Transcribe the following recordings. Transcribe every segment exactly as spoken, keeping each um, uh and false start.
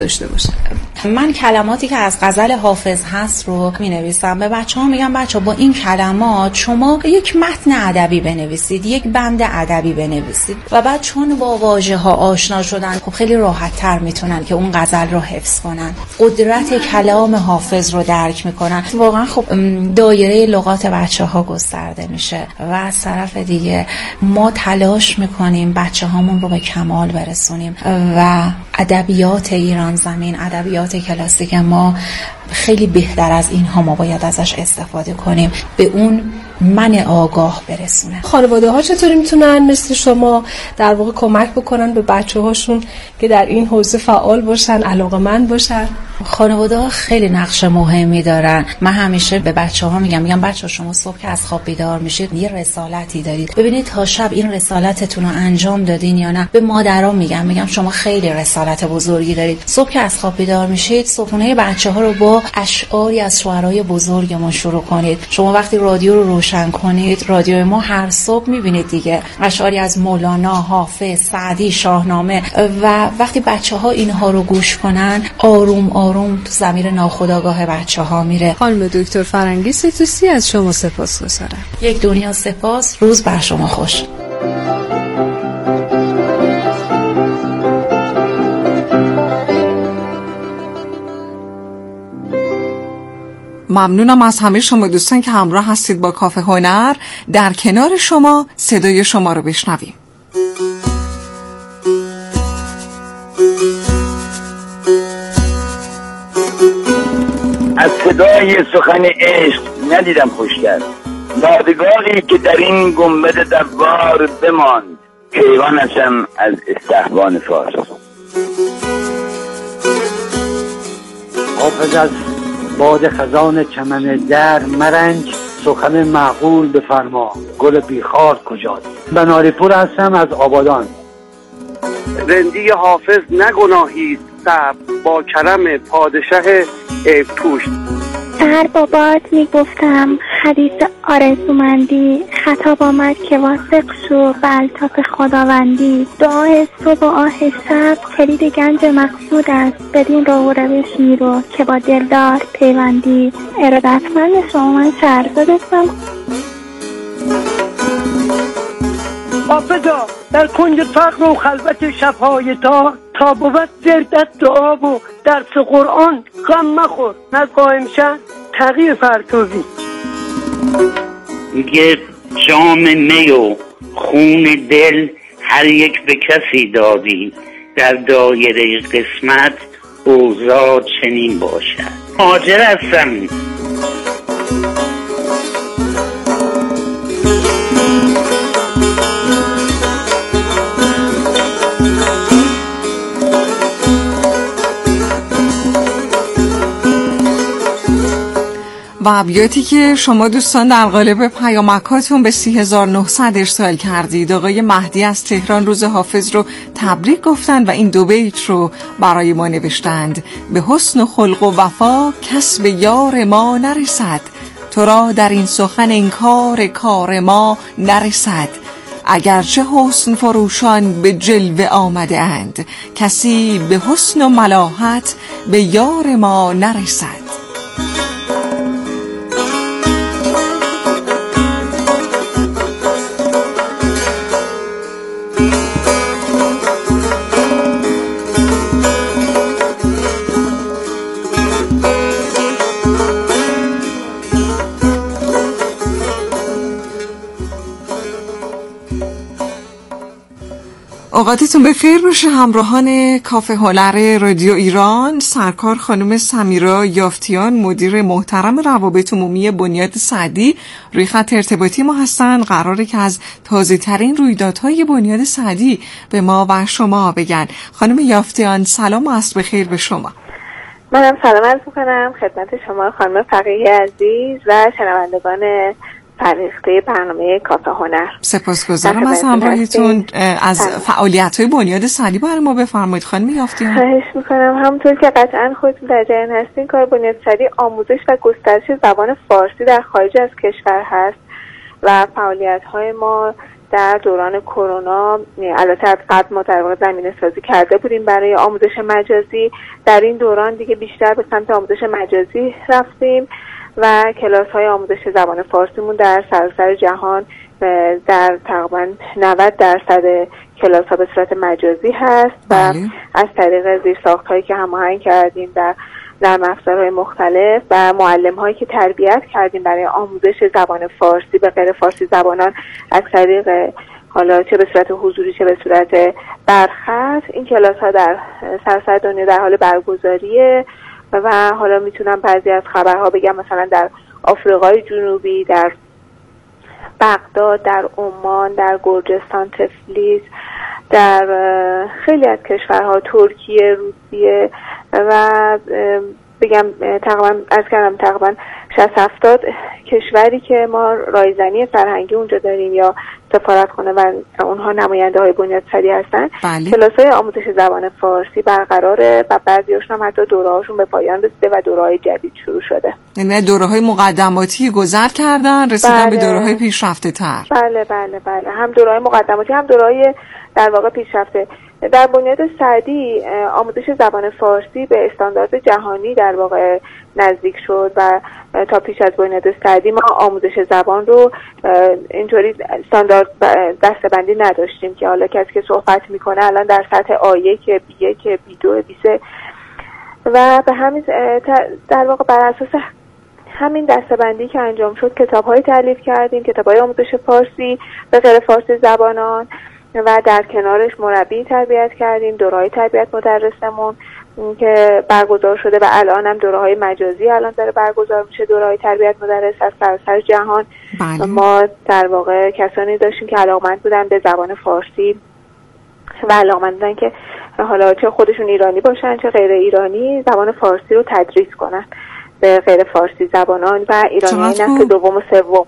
داشته باشه. من کلماتی که از غزل حافظ هست رو می نویسم. به بچه ها میگم بچه با این کلمات شما یک متن ادبی بنویسید، یک بند ادبی بنویسید و بعد چون با واژه ها آشنا شدن خب خیلی راحت تر میتونن که اون غزل رو حفظ کنن، قدرت کلام حافظ رو درک میکنن. واقعا خب دایره لغات بچه ها گسترده میشه و از طرف دیگه ما تلاش میکنیم بچه هامون رو به کمال برسونیم و ادبیات ایران زمین، ادبیات کلاسیک ما خیلی بهتر از اینها، ما باید ازش استفاده کنیم، به اون من آگاه برسونه. خانواده ها چطوری میتونن مثل شما در واقع کمک بکنن به بچه هاشون که در این حوزه فعال باشن، علاقه‌مند باشن؟ خانواده ها خیلی نقش مهمی دارن. من همیشه به بچه ها میگم میگم بچه ها شما صبح که از خواب بیدار میشید یه رسالتی دارید، ببینید تا شب این رسالتتون رو انجام دادین یا نه. به مادران میگم میگم شما خیلی رسالت بزرگی دارید. صبح که از خواب بیدار میشید صبحونه بچه ها رو با اشعاری از شعرای بزرگمون شروع کنید. شما وقتی رادیو رو روشن کنید، رادیو ما هر صبح میبینید دیگه اشعاری از مولانا، حافظ، سعدی، شاهنامه و وقتی بچه ها اینها رو گوش کنن آروم آروم تو ضمیر ناخودآگاه بچه ها میره. خانم دکتر فرنگی طوسی از شما سپاسگزارم. یک دنیا سپاس. روز بر شما خوش. ممنونم از همه شما دوستان که همراه هستید با کافه هنر. در کنار شما صدای شما رو بشنویم. از صدای سخن عشق ندیدم خوشتر، یادگاری که در این گنبد دوار بماند، کیوانشم از استحوان فارس. حافظ از باد خزان چمن در مرنج، سخن معقول بفرما، گل بیخار کجاست. بناری پور هستم از آبادان. رندی حافظ نگناهید صبر با کرم پادشه عیب پوش. سهر بابات میگفتم حدیث آرزومندی، خطاب آمد که واثق شو به الطاف خداوندی. دعای صبح و آه شب کلید گنج مقصود است، بدین راه و روش میرو که با دلدار پیوندی. ارادتمند شما، من شهرزاد هستم. حافظا در کنج فقر و خلوت شبهای تا تا بود زردت دعا و درس قرآن غم مخور، نه قائم شن تغییر فرتوزی. یه جام می و خون دل هر یک به کسی دادی، در دایره قسمت اوضاع چنین باشد. مهاجر هستم. و ابیاتی که شما دوستان در قالب پیامکاتون به سی هزار و نهصد ارسال کردید. آقای مهدی از تهران روز حافظ رو تبریک گفتند و این دو بیت رو برای ما نوشتند: به حسن و خلق و وفا کس به یار ما نرسد، تو را در این سخن انکار کار ما نرسد. اگرچه حسن فروشان به جلوه آمده اند، کسی به حسن و ملاحت به یار ما نرسد. اوقاتتون بخیر باشه همراهان کافه هنر رادیو ایران. سرکار خانم سمیرا یافتیان، مدیر محترم روابط عمومی بنیاد سعدی، روی خط ارتباطی ما هستن. قراره که از تازه ترین رویدادهای بنیاد سعدی به ما و شما بگن. خانم یافتیان سلام و عصر بخیر به شما. منم سلام عرض می‌کنم خدمت شما خانم فقیهی عزیز و شنوندگان فرهیخته برنامه کافه هنر. سپاسگزارم از همراهیتون. از فعالیت‌های بنیاد سعدی برای ما بفرمایید خانم یافتیان. خواهش می‌کنم. همونطور که قطعاً خودتون در جریان هستین، کار بنیاد سعدی آموزش و گسترش زبان فارسی در خارج از کشور هست و فعالیت‌های ما در دوران کرونا البته از قبل ما در واقع زمینه سازی کرده بودیم برای آموزش مجازی. در این دوران دیگه بیشتر به سمت آموزش مجازی رفتیم و کلاس های آموزش زبان فارسیمون در سراسر جهان در تقریبا نود درصد کلاس ها به صورت مجازی هست و از طریق زیرساخت هایی که هماهنگ کردیم در نرم افزارهای مختلف و معلم هایی که تربیت کردیم برای آموزش زبان فارسی به غیر فارسی زبانان از طریق حالا چه به صورت حضوری چه به صورت برخط، این کلاس ها در سراسر دنیا در حال برگزاریه و حالا میتونم بعضی از خبرها بگم، مثلا در آفریقای جنوبی، در بغداد، در عمان، در گرجستان، تفلیس، در خیلی از کشورها، ترکیه، روسیه و بگم تقریبا از کردم تقریبا شصت هفتاد کشوری که ما رایزنی فرهنگی اونجا داریم یا سفارتخانه و اونها نماینده های بنیادسازی هستن. بله. کلاس های آموزش زبان فارسی برقراره و بعضی‌هاشون هم حتی دوره‌هاشون به پایان رسیده و دوره‌های جدید شروع شده. یعنی دوره‌های مقدماتی گذر کردن رسیدن بله. به دوره‌های پیشرفته تر. بله بله بله هم دوره‌های مقدماتی هم دوره‌های در واقع پیشرفته. در بنیاد سعدی آموزش زبان فارسی به استاندارد جهانی در واقع نزدیک شد و تا پیش از بنیاد سعدی ما آموزش زبان رو اینطوری استاندارد دسته‌بندی نداشتیم که حالا کسی که صحبت میکنه الان در سطح آ یک، بی یک، بی دو، بی سه و به همین در واقع بر اساس همین دسته‌بندی که انجام شد کتاب‌های تألیف کردیم، کتاب‌های آموزش فارسی به غیر فارسی زبانان و در کنارش مربی تربیت کردیم، دوره‌های تربیت مدرسمون که برگزار شده و الان هم دوره‌های مجازی الان داره برگزار میشه، دوره‌های تربیت مدرس از سراسر جهان. بله. ما در واقع کسانی داشتیم که علاقمند بودن به زبان فارسی و علاقمند بودن که حالا چه خودشون ایرانی باشن چه غیر ایرانی زبان فارسی رو تدریس کنن به غیر فارسی زبانان و ایرانی نسل دوم و سوم.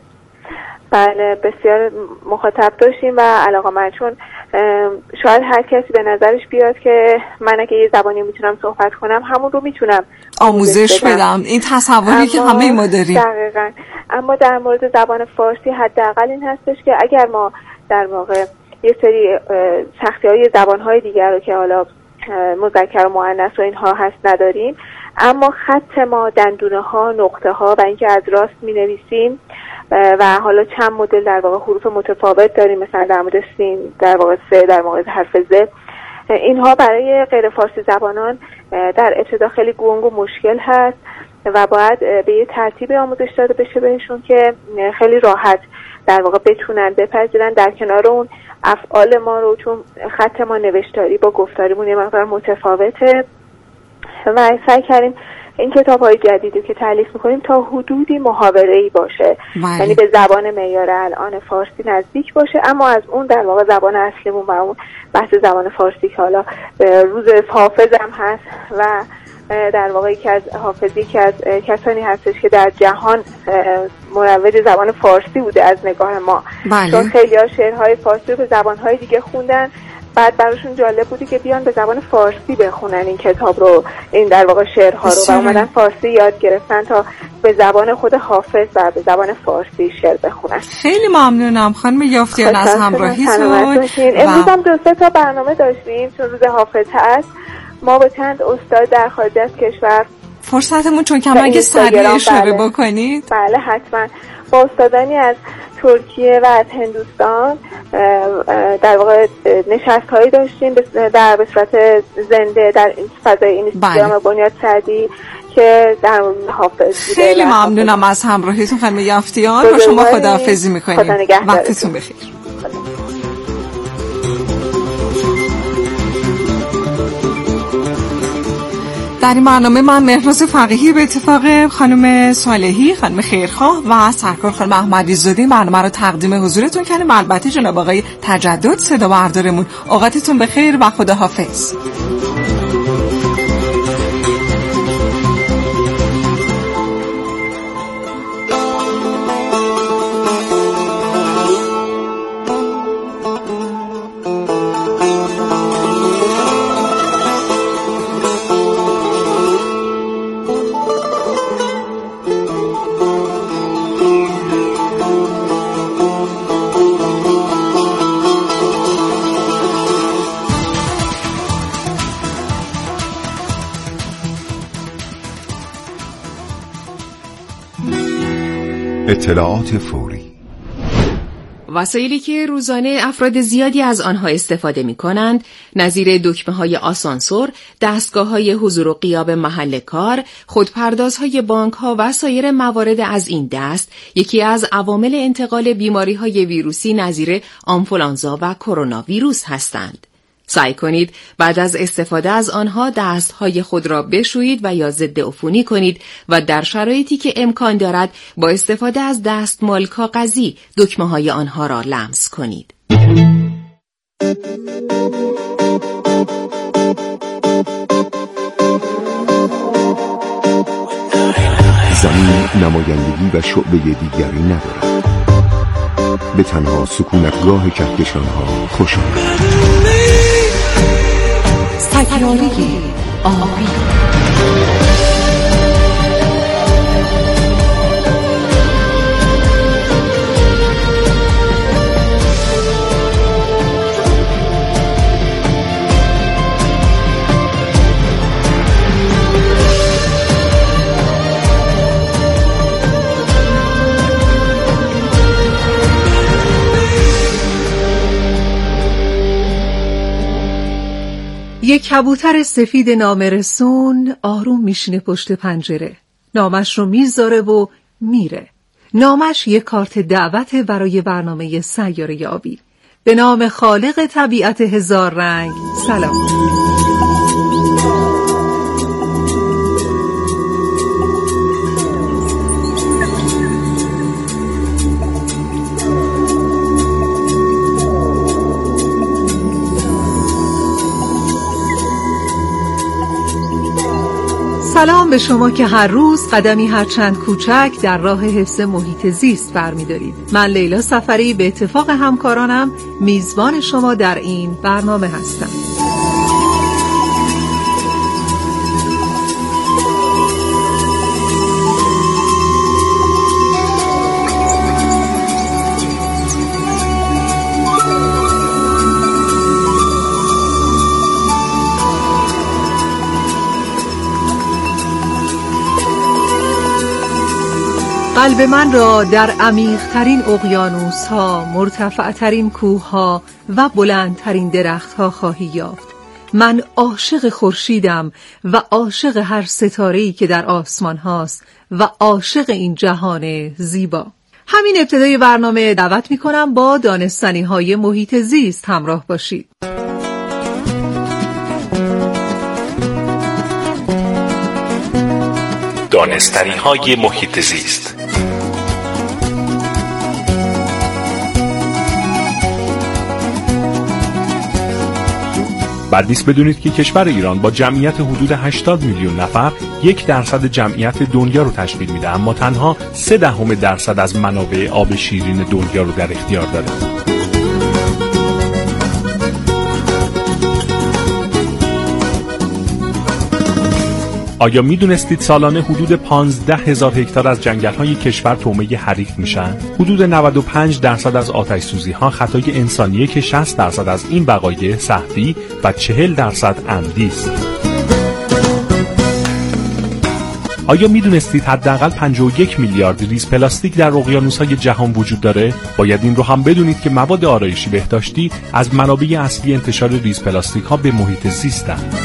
بله بسیار مخاطب داشتیم و علاقه‌مند، چون شاید هر کسی به نظرش بیاد که من اگه یه زبانی میتونم صحبت کنم همون رو میتونم آموزش بدم, بدم. این تصوری که همه ما داریم. دقیقاً. اما در مورد زبان فارسی حداقل این هستش که اگر ما در واقع یه سری سختی‌های زبان‌های دیگر رو که حالا مذکر و مؤنث و اینها هست نداریم، اما خط ما، دندونه ها، نقطه ها و اینکه از راست می‌نویسیم و حالا چند مدل در واقع حروف متفاوت داریم، مثلا در مورد سین، در واقع سه، در مورد حرف ز، اینها برای غیر فارسی زبانان در ابتدا خیلی گنگ و مشکل هست و باید به یه ترتیب آموزش داده بشه بهشون که خیلی راحت در واقع بتونن بپذیرن. در کنار اون افعال ما رو، چون خط ما نوشتاری با گفتاریمون یه مقدار متفاوته و سعی کردیم این کتاب‌های جدیدی که تألیف می‌کنیم تا حدودی محاوره‌ای باشه، یعنی به زبان معیار الان فارسی نزدیک باشه، اما از اون در واقع زبان اصلیمون و اون بحث زبان فارسی که حالا روز حافظ هم هست و در واقع یکی از حافظی که از کسانی هستش که در جهان مروج زبان فارسی بوده از نگاه ما. بله. چون خیلی ها شعرهای فارسی رو به زبان‌های دیگه خوندن، بعد براشون جالب بودی که بیان به زبان فارسی بخونن این کتاب رو، این در واقع شعرها رو، و اومدن فارسی یاد گرفتن تا به زبان خود حافظ و به زبان فارسی شعر بخونن. خیلی ممنونم خانم یافتیان از همراهیتون. امروز هم دو سه تا برنامه داشتیم چون روز حافظ هست. ما با چند استاد در خارج از کشور فرصتمون چون کم اگه سریع اشاره بکنید. بله حتما. با استادانی از ترکیه و از هندوستان در واقع نشست هایی داشتیم در به صورت زنده در فضای اینستیتوت بنیاد سعدی که در حافظ. خیلی ممنونم از همراهیتون خانم یافتیان. با شما خداحافظی میکنیم. وقتتون بخیر. در این برنامه من مهرناز فقیهی به اتفاق خانم صالحی، خانم خیرخواه و سرکار خانم احمدی زاده برنامه رو تقدیم حضورتون کردیم. البته جناب آقای تجدد صدا بردارمون. اوقاتتون بخیر و خداحافظ. اطلاعات فوری. وسایلی که روزانه افراد زیادی از آنها استفاده می کنند، نظیر دکمه های آسانسور، دستگاه های حضور و غیاب محل کار، خودپردازهای بانک ها و سایر موارد از این دست، یکی از عوامل انتقال بیماری های ویروسی نظیر آنفولانزا و کرونا ویروس هستند. سعی کنید بعد از استفاده از آنها دستهای خود را بشویید و یا ضد عفونی کنید و در شرایطی که امکان دارد با استفاده از دستمال کاغذی دکمه های آنها را لمس کنید. زمین نمایندگی و شعبه دیگری ندارد. به تنها سکونتگاه کهکشان‌ها خوش آمد. سیاره آبی. یک کبوتر سفید نامرسون آروم میشینه پشت پنجره. نامش رو میذاره و میره. نامش یک کارت دعوت برای برنامه سیاره آبی. به نام خالق طبیعت هزار رنگ سلام. سلام به شما که هر روز قدمی هرچند کوچک در راه حفظ محیط زیست برمی‌دارید. من لیلا سفری به اتفاق همکارانم میزبان شما در این برنامه هستم. قلب من را در عمیق‌ترین اقیانوس‌ها، مرتفع‌ترین کوه‌ها و بلندترین درخت‌ها خواهی یافت. من عاشق خورشیدم و عاشق هر ستاره‌ای که در آسمان هاست و عاشق این جهان زیبا. همین ابتدای برنامه دعوت می‌کنم با دانستنی‌های محیط زیست همراه باشید. دانستنی‌های محیط زیست. بعد نیست بدونید که کشور ایران با جمعیت حدود هشتاد میلیون نفر یک درصد جمعیت دنیا رو تشکیل میده، اما تنها سه دهم درصد از منابع آب شیرین دنیا رو در اختیار داره. آیا میدونستید سالانه حدود پانزده هزار هکتار از جنگل‌های کشور طعمه حریق میشن؟ حدود نود و پنج درصد از آتش سوزی‌ها خطای انسانیه که شصت درصد از این وقایع سهوی و چهل درصد عمدی است. آیا میدونستید حداقل پنجاه و یک میلیارد ریز پلاستیک در اقیانوس‌های جهان وجود داره؟ باید این رو هم بدونید که مواد آرایشی بهداشتی از منابع اصلی انتشار ریز پلاستیک‌ها به محیط زیستند.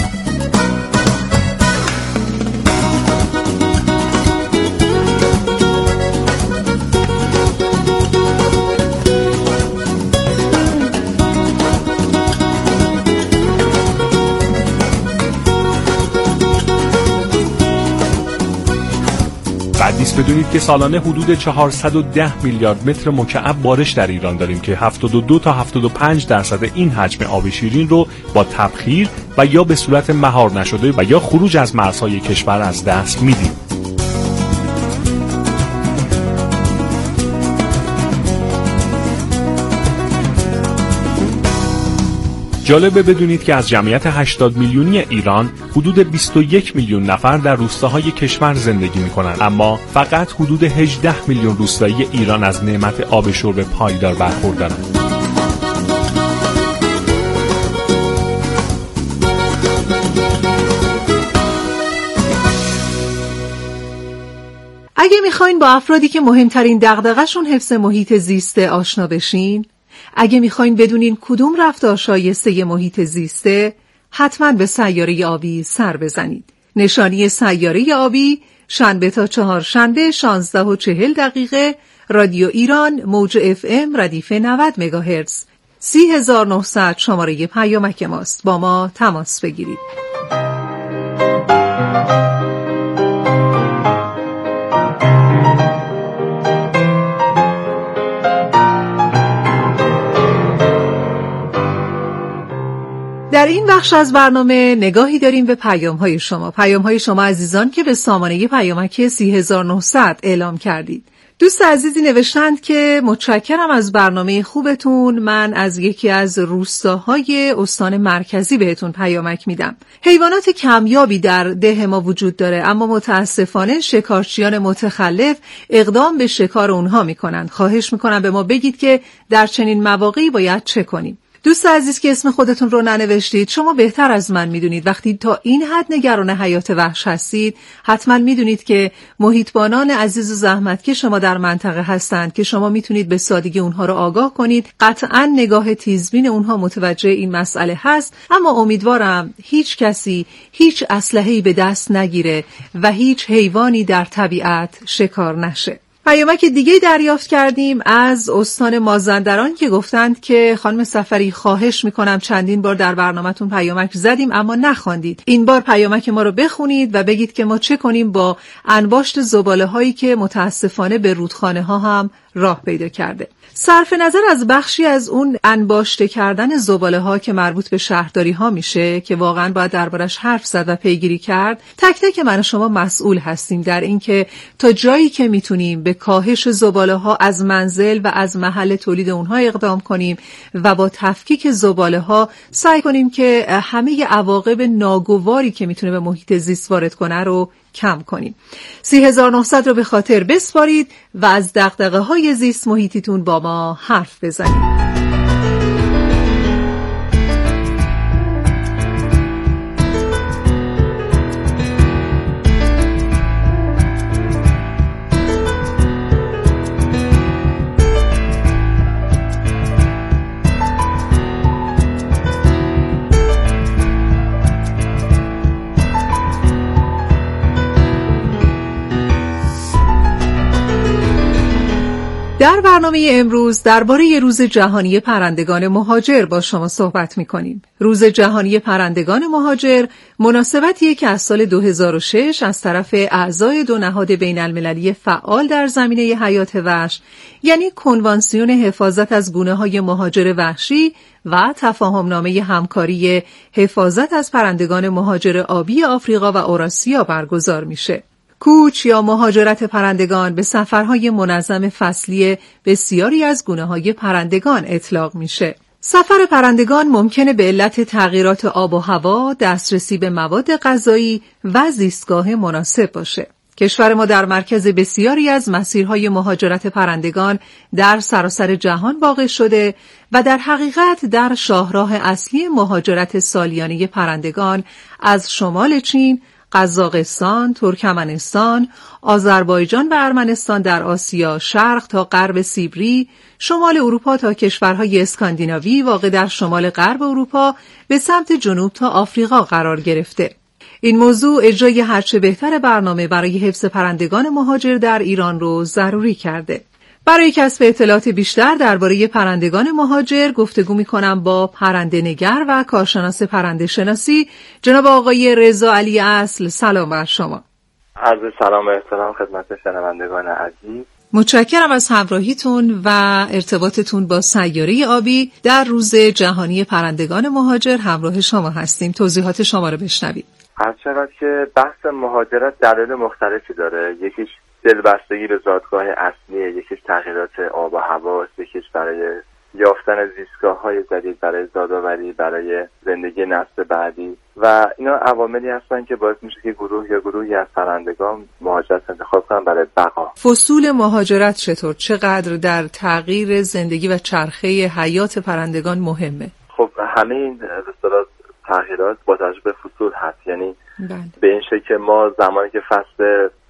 بعد نیست بدونید که سالانه حدود چهارصد و ده میلیارد متر مکعب بارش در ایران داریم که هفتاد و دو تا هفتاد و پنج درصد این حجم آب شیرین رو با تبخیر و یا به صورت مهار نشده و یا خروج از مرزهای کشور از دست میدیم. جالبه بدونید که از جمعیت هشتاد میلیونی ایران حدود بیست و یک میلیون نفر در روستاهای کشور زندگی میکنند، اما فقط حدود هجده میلیون روستایی ایران از نعمت آب شرب پایدار برخوردارند. اگه میخواین با افرادی که مهمترین دغدغه‌شون حفظ محیط زیسته آشنا بشین، اگه میخواین بدونین کدوم رفتار شایسته محیط زیسته، حتما به سیاره آبی سر بزنید. نشانی سیاره آبی شنبه تا چهارشنبه شانزده و چهل دقیقه رادیو ایران موج اف ام ردیف نود مگاهرتز سی هزار و نهصد شماره پیامک ماست. با ما تماس بگیرید. در این بخش از برنامه نگاهی داریم به پیام‌های شما. پیام‌های شما عزیزان که به سامانه پیامک سی هزار و نهصد اعلام کردید. دوست عزیزی نوشتند که متشکرم از برنامه خوبتون. من از یکی از روستاهای استان مرکزی بهتون پیامک میدم. حیوانات کمیابی در ده ما وجود داره، اما متاسفانه شکارچیان متخلف اقدام به شکار اونها میکنن. خواهش میکنم به ما بگید که در چنین مواقعی باید چه کنیم. دوست عزیز که اسم خودتون رو ننوشتید، شما بهتر از من میدونید. وقتی تا این حد نگران حیات وحش هستید، حتما میدونید که محیطبانان عزیز و زحمت که شما در منطقه هستند که شما میتونید به سادگی اونها رو آگاه کنید. قطعا نگاه تیزبین اونها متوجه این مسئله هست، اما امیدوارم هیچ کسی هیچ اسلحه‌ای به دست نگیره و هیچ حیوانی در طبیعت شکار نشه. پیامک دیگه دریافت کردیم از استان مازندران که گفتند که خانم سفری خواهش میکنم، چندین بار در برنامه‌تون پیامک زدیم اما نخواندید. این بار پیامک ما رو بخونید و بگید که ما چه کنیم با انباشت زباله هایی که متاسفانه به رودخانه ها هم راه پیدا کرده. صرف نظر از بخشی از اون انباشته کردن زباله ها که مربوط به شهرداری ها میشه که واقعا باید دربارش حرف زد و پیگیری کرد، تک تک من و شما مسئول هستیم در این که تا جایی که میتونیم به کاهش زباله ها از منزل و از محل تولید اونها اقدام کنیم و با تفکیک زباله ها سعی کنیم که همه عواقب ناگواری که میتونه به محیط زیست وارد کنه رو کم کنیم. سی هزار و نهصد رو به خاطر بسپارید و از دغدغه های زیست محیطیتون با ما حرف بزنید. در برنامه امروز درباره روز جهانی پرندگان مهاجر با شما صحبت می‌کنیم. روز جهانی پرندگان مهاجر مناسبتیه که از سال دو هزار و شش از طرف اعضای دو نهاد بین‌المللی فعال در زمینه حیات وحش، یعنی کنوانسیون حفاظت از گونه‌های مهاجر وحشی و تفاهمنامه همکاری حفاظت از پرندگان مهاجر آبی آفریقا و اوراسیا برگزار میشه. کوچ یا مهاجرت پرندگان به سفرهای منظم فصلی بسیاری از گونه‌های پرندگان اطلاق میشه. سفر پرندگان ممکنه به علت تغییرات آب و هوا، دسترسی به مواد غذایی و زیستگاه مناسب باشه. کشور ما در مرکز بسیاری از مسیرهای مهاجرت پرندگان در سراسر جهان واقع شده و در حقیقت در شاهراه اصلی مهاجرت سالیانه پرندگان از شمال چین، قزاقستان، ترکمنستان، آذربایجان و ارمنستان در آسیا، شرق تا غرب سیبری، شمال اروپا تا کشورهای اسکاندیناوی واقع در شمال غرب اروپا به سمت جنوب تا آفریقا قرار گرفته. این موضوع اجرای هرچه بهتر برنامه برای حفظ پرندگان مهاجر در ایران رو ضروری کرده. برای کسب اطلاعات بیشتر درباره پرندگان مهاجر گفتگو می‌کنم با پرنده نگر و کارشناس پرنده شناسی جناب آقای رضا علی اصل. سلام بر شما. عرض سلام و احترام خدمت شنوندگان عزیز. متشکرم از همراهیتون و ارتباطتون با سیاره آبی. در روز جهانی پرندگان مهاجر همراه شما هستیم. توضیحات شما رو بشنوید. هر چقدر که بحث مهاجرت دلایل مختلفی داره، یکیش دلبستگی به زادگاه اصلیه، یکیش تغییرات آب و هوا، یکیش برای یافتن زیستگاه‌های جدید برای زادآوری، برای زندگی نسل بعدی و اینا عواملی هستن که باعث میشه که گروه یا گروهی از پرندگان مهاجرت انتخاب کنن برای بقا. فصول مهاجرت چطور، چقدر در تغییر زندگی و چرخه حیات پرندگان مهمه؟ خب همه این به اصطلاح تغییرات با توجه به فصول هست، یعنی بله. به این شکل که ما زمانی که فصل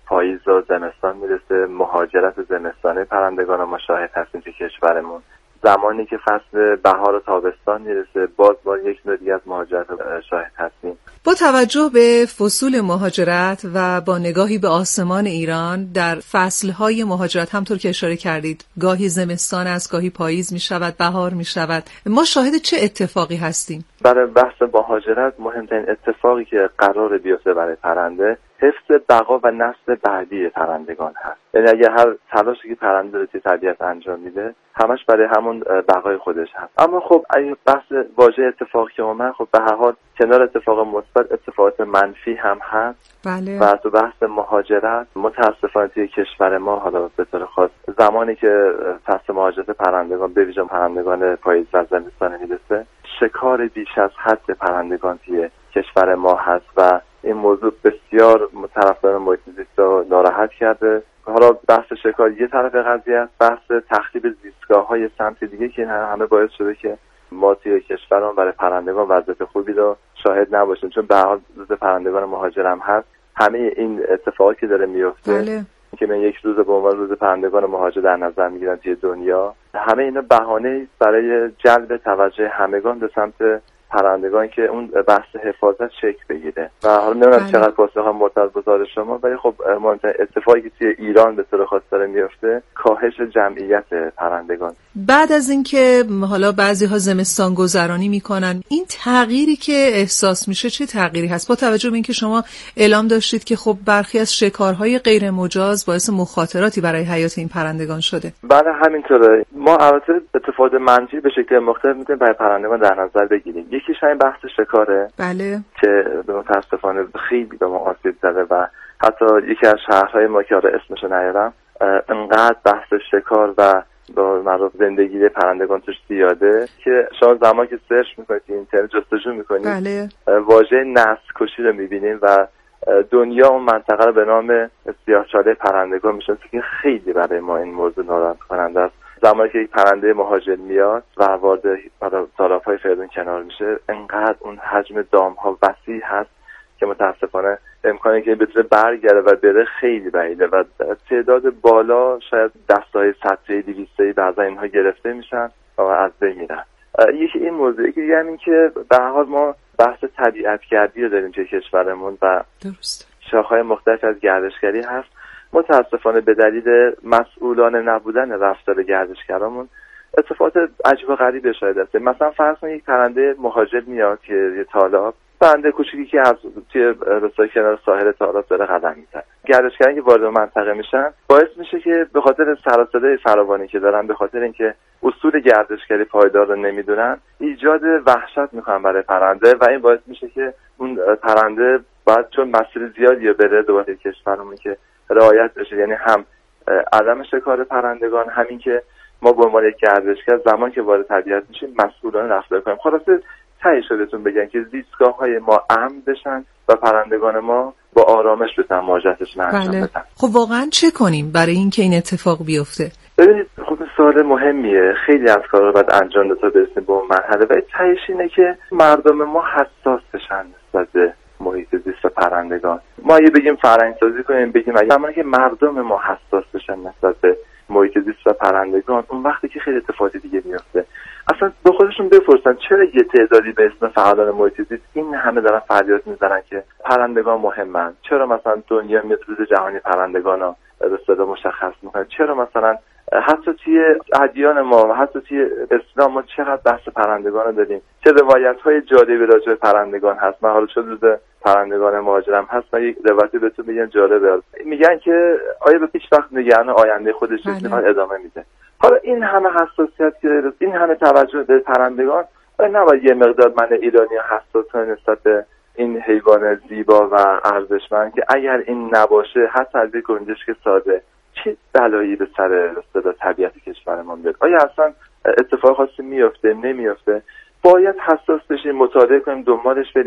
پاییز و زمستان میرسه، مهاجرت زمستانه پرندگان ما شاهد هستیم تو کشورمون. زمانی که فصل بهار و تابستان میرسه باز با یک نوع دیگه از مهاجرت شاهد هستیم. با توجه به فصول مهاجرت و با نگاهی به آسمان ایران در فصلهای مهاجرت همطور که اشاره کردید گاهی زمستان است، گاهی پاییز می شود، بهار می شود، ما شاهد چه اتفاقی هستیم؟ برای بحث مهاجرت مهمترین اتفاقی که قرار بیفته برای پرنده حفظ بقا و نسل بعدی پرندگان هست. یعنی اگه هر تلاشی که پرنده رو توی طبیعت انجام میده همش برای همون بقای خودش هست. اما خب اگه بحث واژه اتفاقی که اومد، خب به هر حال کنار اتفاق مثبت اتفاقات منفی هم هست. بله. و تو بحث مهاجرت متاسفانه توی کشور ما حالا به طور خاص زمانی که فصل مهاجرت پرندگان به ویژه پرندگان پاییز و زمستان میرسه، شکار بیش از حد پرندگان توی کشور ما هست و این موضوع بسیار طرفداران محیط زیست رو ناراحت کرده. حالا بحث شکار یه طرف قضیه است، بحث تخریب زیستگاه‌های سمت دیگه که همه باعث شده که ما توی کشورمون برای پرندگان وضعیت خوبی رو شاهد نباشیم، چون به هر حال روز پرندگان مهاجر هم هست. همه این اتفاقاتی که داره میفته بله. که من یک روز به عنوان روز پرندگان مهاجر در نظر میگیرن توی دنیا، همه اینا بهانه برای جلب توجه همگان به سمت پرندگان که اون بحث حفاظت شکل بگیره. و حالا نمیدونم چقدر پاسخ هم مرتبط به سوال شما، ولی خب مهمترین اتفاقی که توی ایران به طور خاص داره میفته کاهش جمعیت پرندگان. بعد از اینکه حالا بعضی‌ها زمستان گذرانی میکنن، این تغییری که احساس میشه چه تغییری هست؟ با توجه به اینکه شما اعلام داشتید که خب برخی از شکارهای غیر مجاز باعث مخاطراتی برای حیات این پرندگان شده. بله همینطوره. ما البته اتفاقات منفی به شکل مختلف میتونیم برای پرندگان در نظر بگیریم. یکیش همین بحث شکاره. بله. که متاسفانه خیلی به ما آسیب زده و حتی یکی از شهرهای ما که آره اسمشو نیارم انقدر بحث شکار و با مربوط زندگی پرندگان توش زیاده که شما زمانی که سرچ میکنید اینترنت جستجو میکنید بله. واژه نسل کشی رو میبینید و دنیا اون منطقه رو به نام سیاه‌چاله پرندگان میشناسه که خیلی برای ما این موضوع ناراحت کننده است. زمانی که یک پرنده مهاجر میاد و وارد تالاب‌های فریدون کنار میشه، انقدر اون حجم دام‌ها وسیع هست که متاسفانه امکانی که بتونه برگرده و بره خیلی بعیده و تعداد بالا شاید دستای سطحی دویسته‌ای بعضا اینها گرفته میشن و از بین میرن. یکی این موضوعی که دیگه همین که به هر حال ما بحث طبیعت گردی رو داریم توی کشورمون و درست شاخه‌های مختلف از گردشگری هست. متاسفانه به دلیل مسئولانه نبودن رفتار گردشگرامون اتفاقات عجیب و غریبی شاهد هستیم. مثلا فرض کنید یک پرنده مهاجر میاد که یه تالاب، پرنده کوچیکی که از توی رسای کنار ساحل تالاب داره قدم میزنه. گردشگران که وارد منطقه میشن باعث میشه که به خاطر سر و صدای فراوانی که دارن، به خاطر اینکه اصول گردشگری پایدار رو نمیدونن، ایجاد وحشت میکنن برای پرنده و این باعث میشه که اون پرنده بعد چون مسیر زیادی بره دوباره کشورمون که رعایت بشه، یعنی هم عدم شکار پرندگان، همین که ما به عنوان یک گردشگر زمان که وارد طبیعت میشیم مسئولانه رفتار کنیم. خلاصه تهیه بهتون بگن که زیستگاه‌های ما امن بشن و پرندگان ما با آرامش بتونن مهاجرتشون انجام بله. بدن. خب واقعا چه کنیم برای اینکه این اتفاق بیفته؟ ببینید خب سوال مهمیه، خیلی از کارا رو باید انجام داد تا برسیم به اون مرحله و تهیه‌اش اینه که مردم ما حساس بشن نسبت به محیط زیست و پرندگان. ما اگه بگیم فرهنگ سازی کنیم، بگیم اگه زمانی که مردم ما حساس بشن نسبت به محیط زیست و پرندگان، اون وقتی که خیلی اتفاقات دیگه میفته. اصلا به خودشون بپرسن چرا یه تعدادی به اسم فعالان محیط زیست این همه دارن فریاد میزنن که پرندگان مهمن؟ چرا مثلا دنیا میاد روز جهانی پرندگان رو به صدا مشخص میکنه؟ چرا مثلا حتی توی ادیان ما و حتی توی اسلام ما چقدر بحث پرندگان رو داریم؟ چه روایت‌های جالبی راجع به پرندگان هست؟ من حالا چون روز پرندگان مهاجرم هست، من یک روایتی بهتون میگم جالبه. میگن که آیا به هیچ وقت نگران آینده خودش نیست، ادامه میده. حالا این همه حساسیت که این همه توجه به پرندگان، نباید یه مقدار من ایرانی حساس کنم نسبت به این حیوان زیبا و ارزشمند که اگر این نباشه حتی از یک گنجشک ساده چه بلایی به سر صدا طبیعت کشورمون بیاد؟ آیا اصلا اتفاق خاصی میفته نمیفته؟ باید حساس بشیم، مطالعه کنیم، دنبالش بریم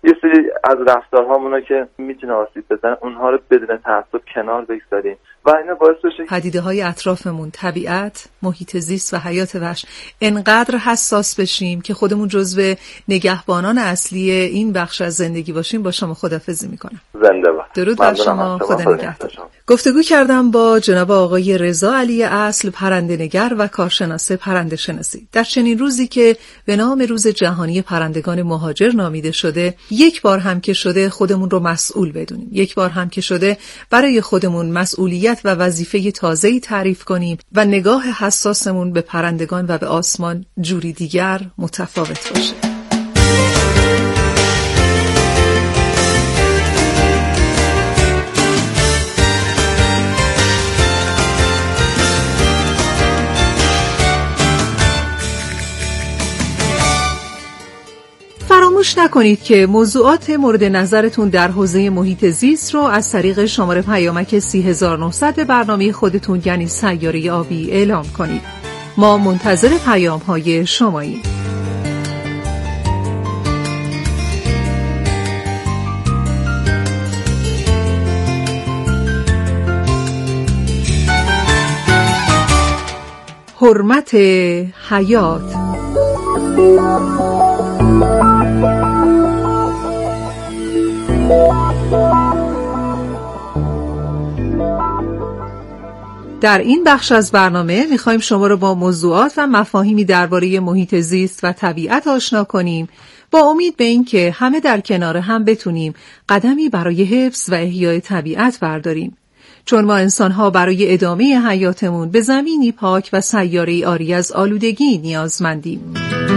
یه سری از رفتارهامونو که میتونه آسیب بزنه اونها رو بدون تعصب کنار بگذاریم و اینا باعث بشه پدیده‌های اطرافمون، طبیعت، محیط زیست و حیات وحش انقدر حساس بشیم که خودمون جزو نگهبانان اصلی این بخش از زندگی باشیم. با شما خداحافظی میکنم. زنده باد. درود بر شما. خدا نگهدار. گفتگو کردم با جناب آقای رضا علی اصل، پرنده‌نگر و کارشناس پرنده شناسی. در چنین روزی که به نام روز جهانی پرندگان مهاجر نامیده شده، یک بار هم که شده خودمون رو مسئول بدونیم، یک بار هم که شده برای خودمون مسئولیت و وظیفه تازه‌ای تعریف کنیم و نگاه حساسمون به پرندگان و به آسمان جوری دیگر متفاوت باشه. فراموش نکنید که موضوعات مورد نظرتون در حوزه محیط زیست رو از طریق شماره پیامک سی هزار و نهصد برنامه خودتون یعنی سیاره آبی اعلام کنید. ما منتظر پیام های شماییم. حرمت حیات. در این بخش از برنامه میخوایم شما رو با موضوعات و مفاهیمی درباره محیط زیست و طبیعت آشنا کنیم، با امید به این که همه در کنار هم بتونیم قدمی برای حفظ و احیای طبیعت برداریم، چون ما انسان‌ها برای ادامه حیاتمون به زمینی پاک و سیاره‌ای عاری از آلودگی نیازمندیم.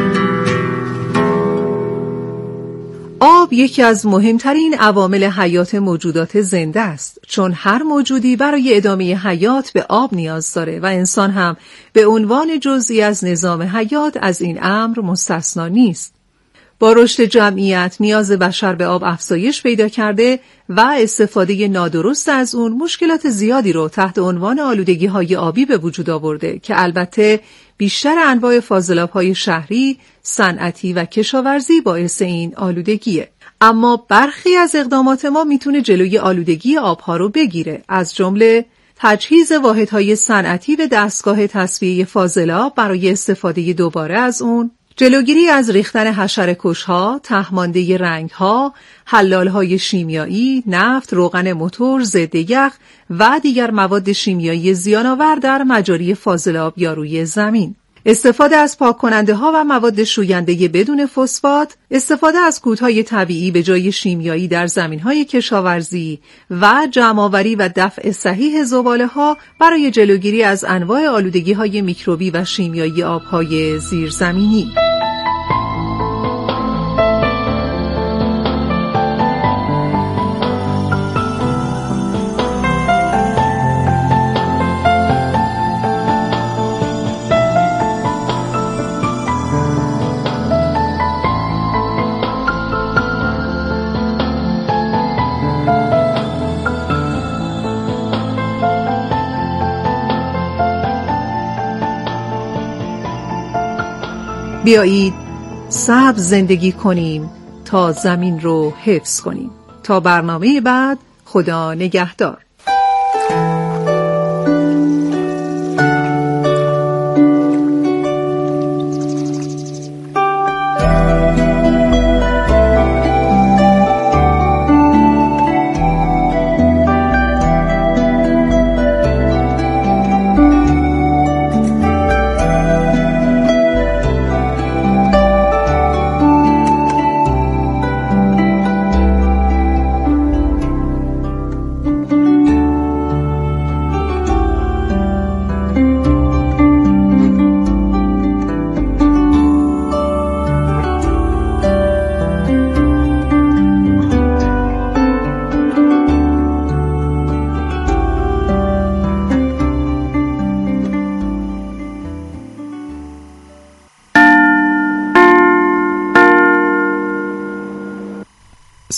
آب یکی از مهمترین عوامل حیات موجودات زنده است، چون هر موجودی برای ادامه حیات به آب نیاز داره و انسان هم به عنوان جزئی از نظام حیات از این امر مستثنا نیست. با رشد جمعیت نیاز بشر به آب افزایش پیدا کرده و استفاده نادرست از اون مشکلات زیادی رو تحت عنوان آلودگی‌های آبی به وجود آورده که البته بیشتر انواع فاضلاب‌های شهری، صنعتی و کشاورزی باعث این آلودگیه. اما برخی از اقدامات ما میتونه جلوی آلودگی آبها رو بگیره، از جمله تجهیز واحدهای صنعتی به دستگاه تصفیه فاضلاب برای استفاده دوباره از اون، جلوگیری از ریختن حشره‌کش‌ها، طه‌مانده رنگ‌ها، حلال‌های شیمیایی، نفت، روغن موتور، ضد یخ و دیگر مواد شیمیایی زیان‌آور در مجاری فاضلاب یا روی زمین. استفاده از پاک‌کننده‌ها و مواد شوینده بدون فسفات، استفاده از کودهای طبیعی به جای شیمیایی در زمین‌های کشاورزی و جمع‌آوری و دفع صحیح زباله‌ها برای جلوگیری از انواع آلودگی‌های میکروبی و شیمیایی آب‌های زیرزمینی. بیایید سبز زندگی کنیم تا زمین رو حفظ کنیم. تا برنامه بعد، خدا نگهدار.